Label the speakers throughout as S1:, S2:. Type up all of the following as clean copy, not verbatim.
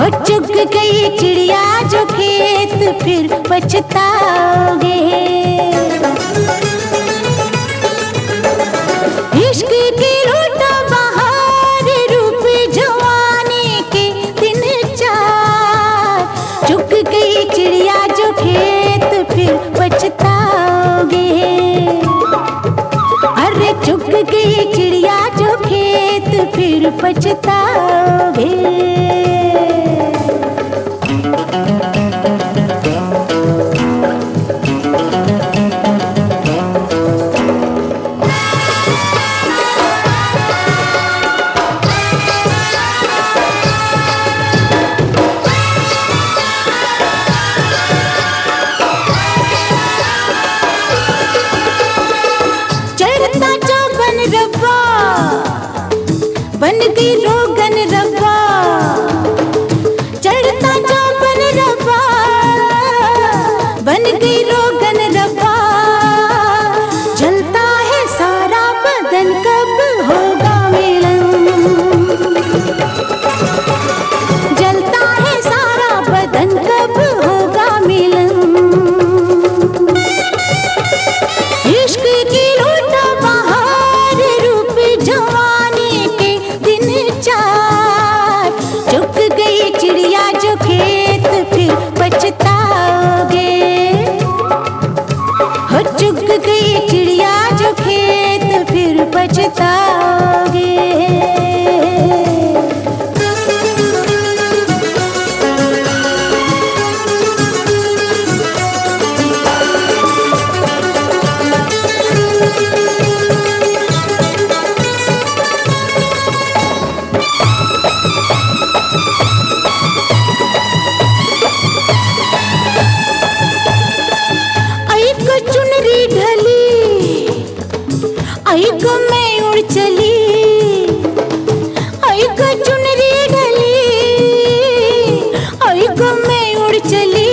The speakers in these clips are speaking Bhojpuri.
S1: हो चुग गई चिड़िया जो खेत फिर पछताओगे। इश्क की लूट बहार रूप जवानी के दिन चार, चुग गई चिड़िया जो खेत फिर पछताओगे। अरे चुग गई चिड़िया जो खेत फिर पछताओगे। बन गई रोगन रब्बा, चढ़ता चौबन रब्बा, बन गई रोगन रब्बा। जलता है सारा बदन कब होगा मिलन, जलता है सारा बदन कब होगा मिलन। इश्क की लूट बहार रूप जवानी के दिन चार, चुग गई चिड़िया जो खेत फिर पछताओगे। हो चुग गई चिड़िया जो खेत फिर पछताओगे। आई को मैं उड़ चली, आई को चुनरी ढली, आई को मैं उड़ चली।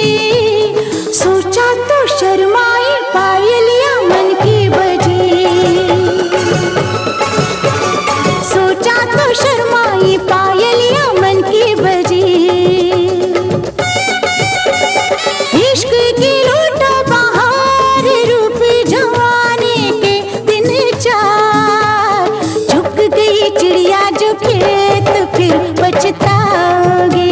S1: सोचा तो शर्माई पायलिया मन की बजी, सोचा तो शर्माई पायलिया मन की बजी। इश्क की लूट बहार रूप जवानी के दिन चार, चुग गई चिड़िया जो खेत फिर पछताओगे।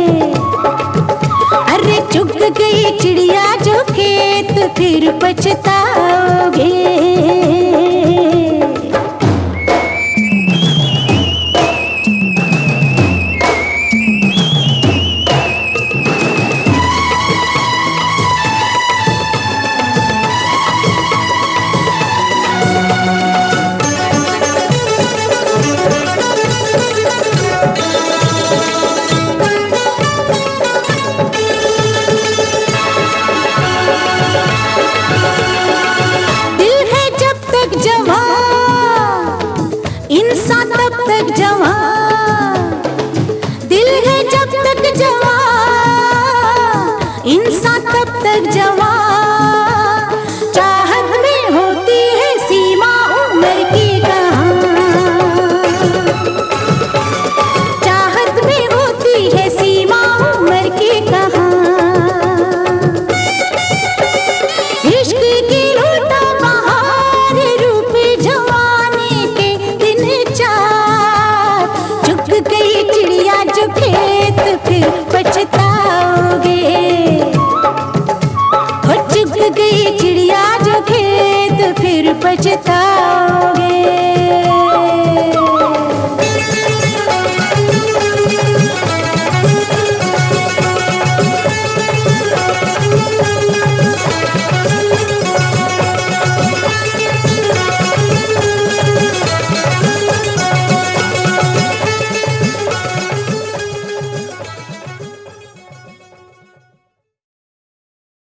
S1: अरे चुग गई चिड़िया जो खेत फिर पछताओगे। इंसान तब तक जवान, दिल है जब तक जवान, इंसान तब तक जवान। चाहत में होती है सीमा उम्र की कहाँ, चाहत में होती है सीमा उम्र की कहाँ। इश्क की लूट बहार रूप जवानी के दिन चार, चुग गई चिड़िया जो खेत फिर पछताओगे। हो चुग गई चिड़िया जो खेत फिर पछताओगे।